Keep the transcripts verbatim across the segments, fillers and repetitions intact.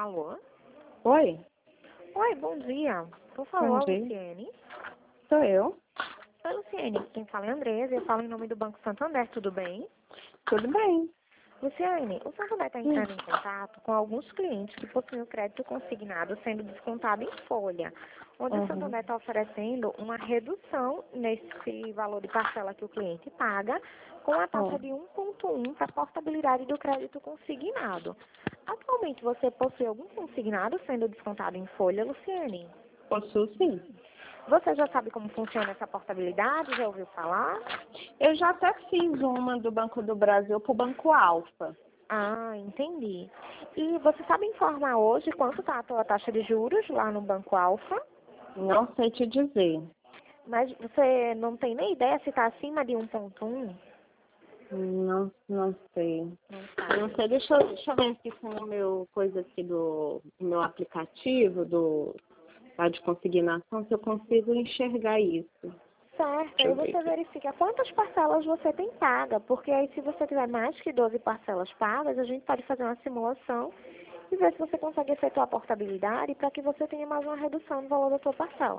Alô? Oi, Oi, bom dia. Por bom favor, dia. Luciene. Sou eu. Oi, Luciene. Quem fala é a Andresa. Eu falo em nome do Banco Santander, tudo bem? Tudo bem? Luciene, o Santander está Hum. entrando em contato com alguns clientes que possuem o crédito consignado sendo descontado em folha, onde o Uhum. Santander está oferecendo uma redução nesse valor de parcela que o cliente paga, com a taxa Ó, de um vírgula um para a portabilidade do crédito consignado. Atualmente, você possui algum consignado sendo descontado em folha, Luciene? Possuo sim. Você já sabe como funciona essa portabilidade? Já ouviu falar? Eu já até fiz uma do Banco do Brasil para o Banco Alfa. Ah, entendi. E você sabe informar hoje quanto está a tua taxa de juros lá no Banco Alfa? Não sei te dizer. Mas você não tem nem ideia se está acima de um ponto um? Não, não sei. Não sabe. Não sei, deixa eu, deixa eu ver aqui se no meu coisa aqui do, do meu aplicativo, do lá de consignação, se eu consigo enxergar isso. Certo, Deixa aí eu ver você aqui. verifica quantas parcelas você tem paga, porque aí se você tiver mais que doze parcelas pagas, a gente pode fazer uma simulação e ver se você consegue efetuar a portabilidade para que você tenha mais uma redução no valor da sua parcela.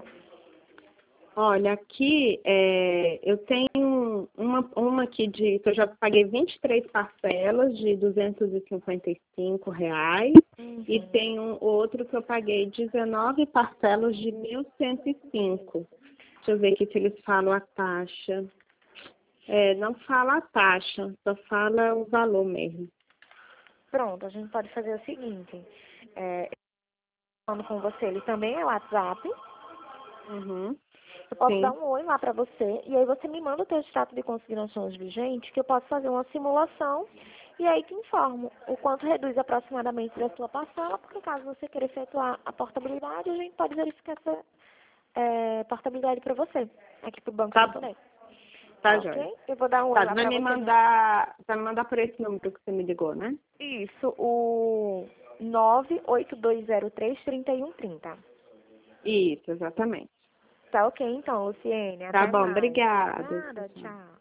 Olha, aqui é, eu tenho uma, uma aqui de que eu já paguei vinte e três parcelas de duzentos e cinquenta e cinco reais Uhum. e tem um outro que eu paguei dezenove parcelas de mil cento e cinco. Deixa eu ver aqui se eles falam a taxa. É, não fala a taxa, só fala o valor mesmo. Pronto, a gente pode fazer o seguinte, é, falando com você, ele também é WhatsApp. Uhum. Eu posso dar Sim. um oi lá para você e aí você me manda o teu extrato de consignações vigente que eu posso fazer uma simulação e aí te informo o quanto reduz aproximadamente da sua parcela, porque caso você queira efetuar a portabilidade, a gente pode verificar essa é, portabilidade para você aqui pro Banco Tá, Santander. tá, Tá joia. ok? Eu vou dar um oi Tá, lá vai para me você. No... mandar, vai me mandar por esse número que você me ligou, né? Isso, o nove oito dois zero três, três um três zero. Isso, exatamente. Tá ok então, Luciene. Tá Até bom, mais. obrigada. Nada, tchau.